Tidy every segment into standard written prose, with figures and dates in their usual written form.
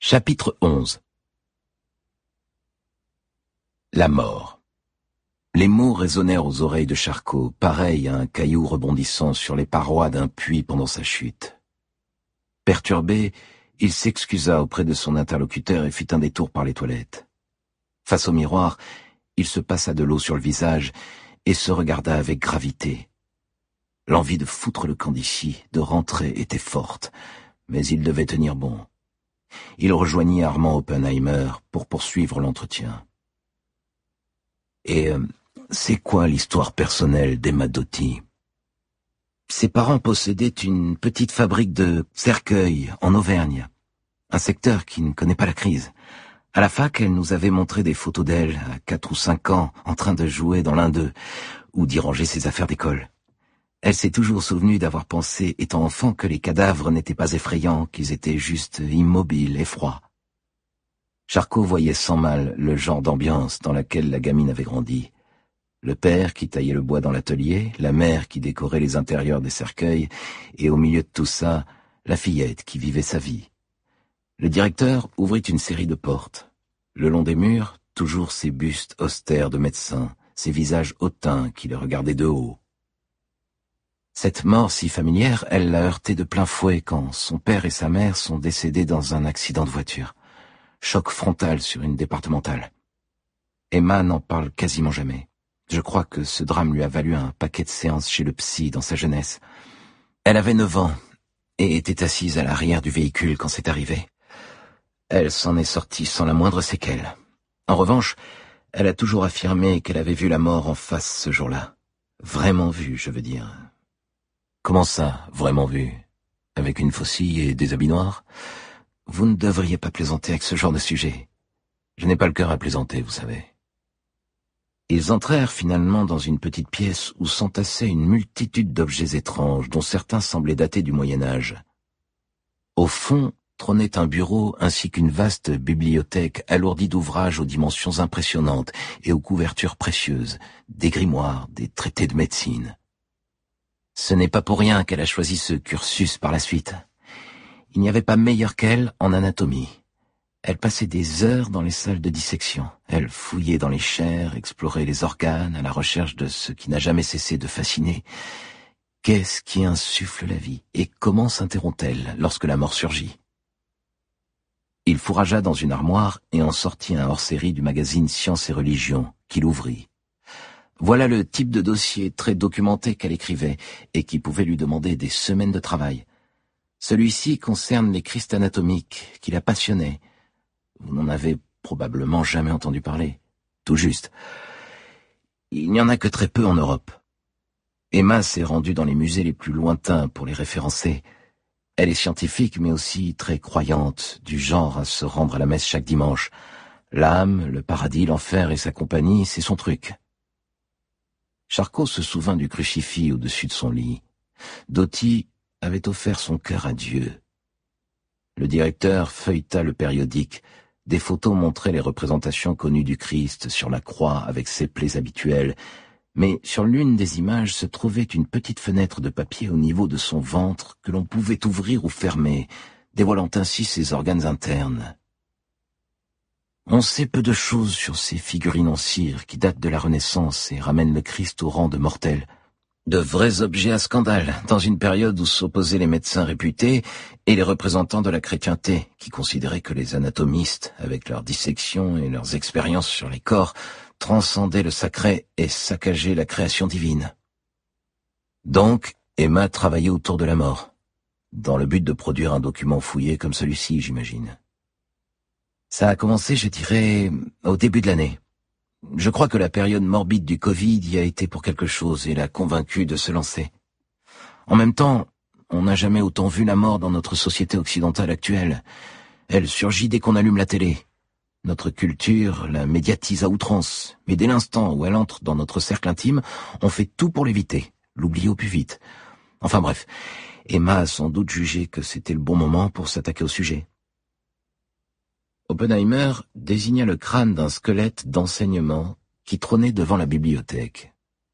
Chapitre 11. La mort. Les mots résonnèrent aux oreilles de Charcot, pareils à un caillou rebondissant sur les parois d'un puits pendant sa chute. Perturbé, il s'excusa auprès de son interlocuteur et fit un détour par les toilettes. Face au miroir, il se passa de l'eau sur le visage et se regarda avec gravité. L'envie de foutre le camp d'ici, de rentrer, était forte, mais il devait tenir bon. Il rejoignit Armand Oppenheimer pour poursuivre l'entretien. Et c'est quoi l'histoire personnelle d'Emma Doty? Ses parents possédaient une petite fabrique de cercueils en Auvergne, un secteur qui ne connaît pas la crise. À la fac, elle nous avait montré des photos d'elle, à 4 ou 5 ans, en train de jouer dans l'un d'eux, ou d'y ranger ses affaires d'école. Elle s'est toujours souvenue d'avoir pensé, étant enfant, que les cadavres n'étaient pas effrayants, qu'ils étaient juste immobiles et froids. Charcot voyait sans mal le genre d'ambiance dans laquelle la gamine avait grandi. Le père qui taillait le bois dans l'atelier, la mère qui décorait les intérieurs des cercueils, et au milieu de tout ça, la fillette qui vivait sa vie. Le directeur ouvrit une série de portes. Le long des murs, toujours ces bustes austères de médecins, ces visages hautains qui les regardaient de haut. Cette mort si familière, elle l'a heurtée de plein fouet quand son père et sa mère sont décédés dans un accident de voiture. Choc frontal sur une départementale. Emma n'en parle quasiment jamais. Je crois que ce drame lui a valu un paquet de séances chez le psy dans sa jeunesse. Elle avait 9 ans et était assise à l'arrière du véhicule quand c'est arrivé. Elle s'en est sortie sans la moindre séquelle. En revanche, elle a toujours affirmé qu'elle avait vu la mort en face ce jour-là. Vraiment vu, je veux dire. Comment ça, vraiment vu? Avec une faucille et des habits noirs? Vous ne devriez pas plaisanter avec ce genre de sujet. Je n'ai pas le cœur à plaisanter, vous savez. Ils entrèrent finalement dans une petite pièce où s'entassaient une multitude d'objets étranges, dont certains semblaient dater du Moyen-Âge. Au fond trônait un bureau ainsi qu'une vaste bibliothèque alourdie d'ouvrages aux dimensions impressionnantes et aux couvertures précieuses, des grimoires, des traités de médecine. Ce n'est pas pour rien qu'elle a choisi ce cursus par la suite. Il n'y avait pas meilleur qu'elle en anatomie. Elle passait des heures dans les salles de dissection. Elle fouillait dans les chairs, explorait les organes, à la recherche de ce qui n'a jamais cessé de fasciner. Qu'est-ce qui insuffle la vie, et comment s'interrompt-elle lorsque la mort surgit? Il fourragea dans une armoire et en sortit un hors-série du magazine Science et Religion, qu'il ouvrit. Voilà le type de dossier très documenté qu'elle écrivait, et qui pouvait lui demander des semaines de travail. Celui-ci concerne les cristaux anatomiques, qui la passionnaient. Vous n'en avez probablement jamais entendu parler. Tout juste. Il n'y en a que très peu en Europe. Emma s'est rendue dans les musées les plus lointains pour les référencer. Elle est scientifique, mais aussi très croyante, du genre à se rendre à la messe chaque dimanche. L'âme, le paradis, l'enfer et sa compagnie, c'est son truc. Charcot se souvint du crucifix au-dessus de son lit. Doty avait offert son cœur à Dieu. Le directeur feuilleta le périodique. Des photos montraient les représentations connues du Christ sur la croix avec ses plaies habituelles, mais sur l'une des images se trouvait une petite fenêtre de papier au niveau de son ventre que l'on pouvait ouvrir ou fermer, dévoilant ainsi ses organes internes. On sait peu de choses sur ces figurines en cire qui datent de la Renaissance et ramènent le Christ au rang de mortel. De vrais objets à scandale, dans une période où s'opposaient les médecins réputés et les représentants de la chrétienté, qui considéraient que les anatomistes, avec leurs dissections et leurs expériences sur les corps, transcendaient le sacré et saccageaient la création divine. Donc, Emma travaillait autour de la mort, dans le but de produire un document fouillé comme celui-ci, j'imagine. Ça a commencé, je dirais, au début de l'année. Je crois que la période morbide du Covid y a été pour quelque chose et l'a convaincue de se lancer. En même temps, on n'a jamais autant vu la mort dans notre société occidentale actuelle. Elle surgit dès qu'on allume la télé. Notre culture la médiatise à outrance, mais dès l'instant où elle entre dans notre cercle intime, on fait tout pour l'éviter, l'oublier au plus vite. Enfin bref, Emma a sans doute jugé que c'était le bon moment pour s'attaquer au sujet. Oppenheimer désigna le crâne d'un squelette d'enseignement qui trônait devant la bibliothèque.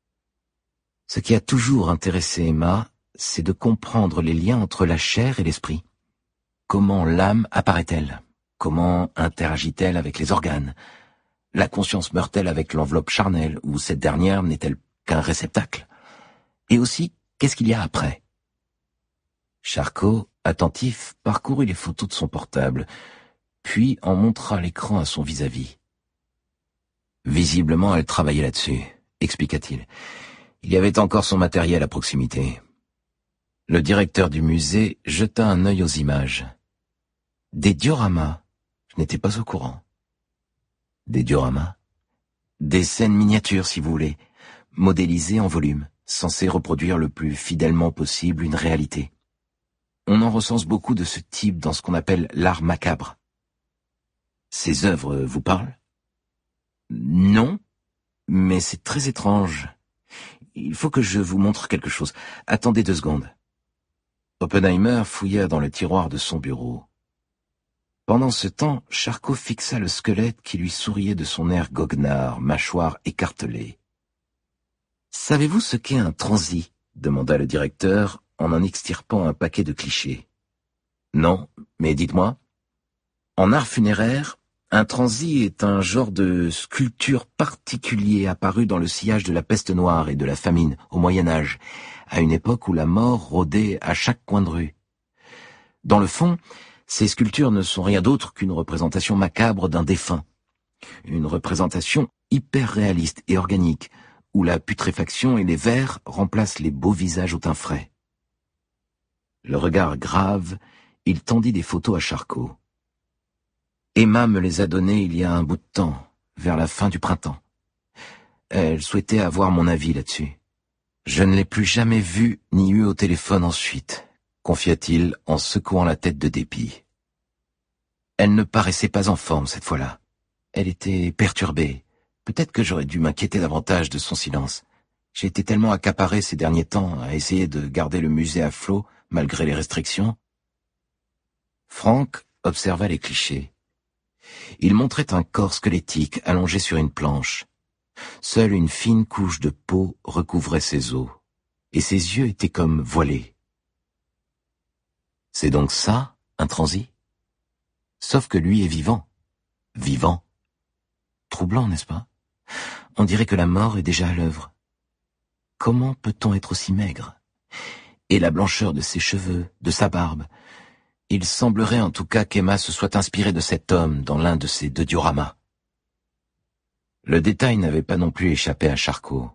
Ce qui a toujours intéressé Emma, c'est de comprendre les liens entre la chair et l'esprit. Comment l'âme apparaît-elle? comment interagit-elle avec les organes? La conscience meurt-elle avec l'enveloppe charnelle, ou cette dernière n'est-elle qu'un réceptacle? Et aussi, qu'est-ce qu'il y a après? Charcot, attentif, parcourut les photos de son portable, puis en montra l'écran à son vis-à-vis. Visiblement, elle travaillait là-dessus, expliqua-t-il. Il y avait encore son matériel à proximité. Le directeur du musée jeta un œil aux images. Des dioramas. Je n'étais pas au courant. Des dioramas? Des scènes miniatures, si vous voulez, modélisées en volume, censées reproduire le plus fidèlement possible une réalité. On en recense beaucoup de ce type dans ce qu'on appelle l'art macabre. Ces œuvres vous parlent? Non, mais c'est très étrange. Il faut que je vous montre quelque chose. Attendez 2 secondes. Oppenheimer fouilla dans le tiroir de son bureau. Pendant ce temps, Charcot fixa le squelette qui lui souriait de son air goguenard, mâchoire écartelée. « Savez-vous ce qu'est un transi ?» demanda le directeur en extirpant un paquet de clichés. « Non, mais dites-moi. » En art funéraire, un transi est un genre de sculpture particulier apparu dans le sillage de la peste noire et de la famine au Moyen-Âge, à une époque où la mort rôdait à chaque coin de rue. Dans le fond, ces sculptures ne sont rien d'autre qu'une représentation macabre d'un défunt. Une représentation hyper réaliste et organique, où la putréfaction et les vers remplacent les beaux visages au teint frais. Le regard grave, il tendit des photos à Charcot. Emma me les a données il y a un bout de temps, vers la fin du printemps. Elle souhaitait avoir mon avis là-dessus. Je ne l'ai plus jamais vue ni eue au téléphone ensuite, confia-t-il en secouant la tête de dépit. Elle ne paraissait pas en forme cette fois-là. Elle était perturbée. Peut-être que j'aurais dû m'inquiéter davantage de son silence. J'ai été tellement accaparé ces derniers temps à essayer de garder le musée à flot, malgré les restrictions. Franck observa les clichés. Il montrait un corps squelettique allongé sur une planche. Seule une fine couche de peau recouvrait ses os, et ses yeux étaient comme voilés. C'est donc ça, un transi? Sauf que lui est vivant. Vivant. Troublant, n'est-ce pas? On dirait que la mort est déjà à l'œuvre. Comment peut-on être aussi maigre? Et la blancheur de ses cheveux, de sa barbe. Il semblerait en tout cas qu'Emma se soit inspirée de cet homme dans l'un de ses 2 dioramas. Le détail n'avait pas non plus échappé à Charcot.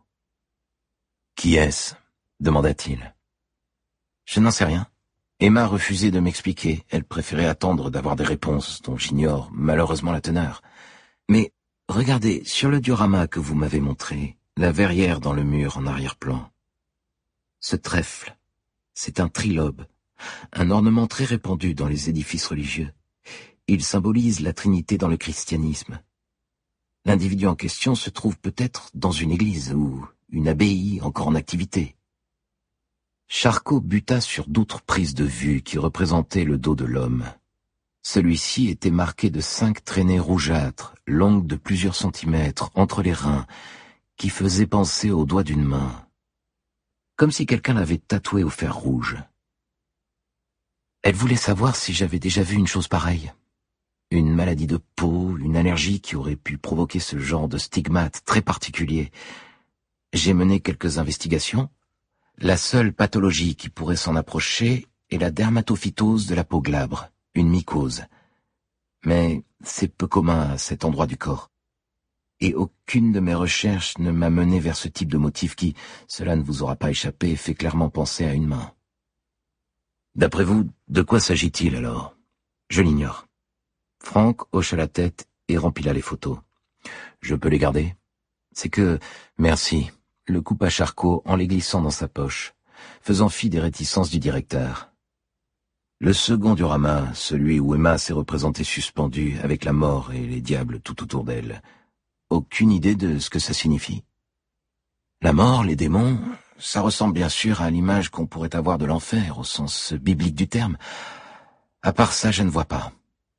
« Qui est-ce » demanda-t-il. « Je n'en sais rien. Emma refusait de m'expliquer. Elle préférait attendre d'avoir des réponses dont j'ignore malheureusement la teneur. Mais regardez, sur le diorama que vous m'avez montré, la verrière dans le mur en arrière-plan. Ce trèfle, c'est un trilobe, un ornement très répandu dans les édifices religieux. Il symbolise la Trinité dans le christianisme. L'individu en question se trouve peut-être dans une église ou une abbaye encore en activité. » Charcot buta sur d'autres prises de vue qui représentaient le dos de l'homme. Celui-ci était marqué de 5 traînées rougeâtres, longues de plusieurs centimètres, entre les reins, qui faisaient penser aux doigts d'une main. Comme si quelqu'un l'avait tatoué au fer rouge. Elle voulait savoir si j'avais déjà vu une chose pareille. Une maladie de peau, une allergie qui aurait pu provoquer ce genre de stigmate très particulier. J'ai mené quelques investigations. La seule pathologie qui pourrait s'en approcher est la dermatophytose de la peau glabre, une mycose. Mais c'est peu commun à cet endroit du corps. Et aucune de mes recherches ne m'a mené vers ce type de motif qui, cela ne vous aura pas échappé, fait clairement penser à une main. D'après vous, de quoi s'agit-il alors? Je l'ignore. Franck hocha la tête et rempila les photos. Je peux les garder? C'est que, merci, le coupa Charcot en les glissant dans sa poche, faisant fi des réticences du directeur. Le second diorama, celui où Emma s'est représentée suspendue avec la mort et les diables tout autour d'elle. Aucune idée de ce que ça signifie? La mort, les démons, ça ressemble bien sûr à l'image qu'on pourrait avoir de l'enfer au sens biblique du terme. À part ça, je ne vois pas.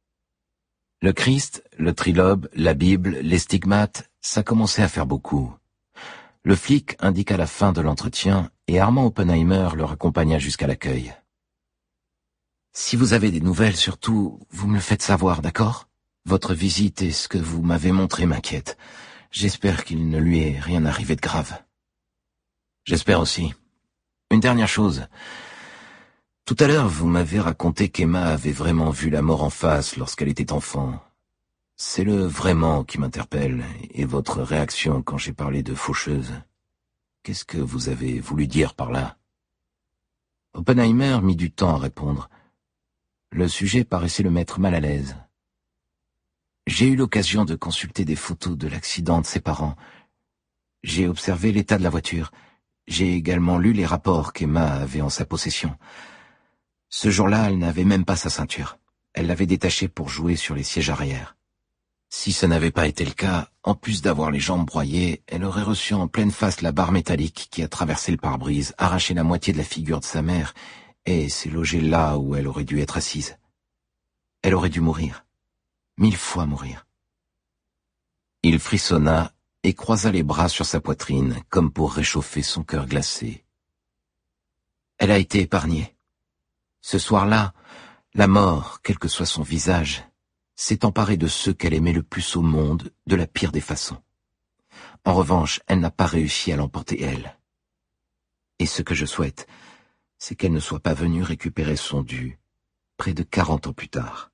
Le Christ, le trilobe, la Bible, les stigmates, ça commençait à faire beaucoup. Le flic indiqua la fin de l'entretien et Armand Oppenheimer leur accompagna jusqu'à l'accueil. Si vous avez des nouvelles, surtout, vous me le faites savoir, d'accord? Votre visite et ce que vous m'avez montré m'inquiètent. J'espère qu'il ne lui est rien arrivé de grave. J'espère aussi. Une dernière chose. Tout à l'heure, vous m'avez raconté qu'Emma avait vraiment vu la mort en face lorsqu'elle était enfant. C'est le vraiment qui m'interpelle, et votre réaction quand j'ai parlé de faucheuse. Qu'est-ce que vous avez voulu dire par là? Oppenheimer mit du temps à répondre. Le sujet paraissait le mettre mal à l'aise. J'ai eu l'occasion de consulter des photos de l'accident de ses parents. J'ai observé l'état de la voiture. J'ai également lu les rapports qu'Emma avait en sa possession. Ce jour-là, elle n'avait même pas sa ceinture. Elle l'avait détachée pour jouer sur les sièges arrière. Si ça n'avait pas été le cas, en plus d'avoir les jambes broyées, elle aurait reçu en pleine face la barre métallique qui a traversé le pare-brise, arraché la moitié de la figure de sa mère, et s'est logée là où elle aurait dû être assise. Elle aurait dû mourir. 1000 fois mourir. Il frissonna et croisa les bras sur sa poitrine, comme pour réchauffer son cœur glacé. Elle a été épargnée. Ce soir-là, la mort, quel que soit son visage, s'est emparée de ceux qu'elle aimait le plus au monde, de la pire des façons. En revanche, elle n'a pas réussi à l'emporter elle. Et ce que je souhaite, c'est qu'elle ne soit pas venue récupérer son dû, près de 40 ans plus tard.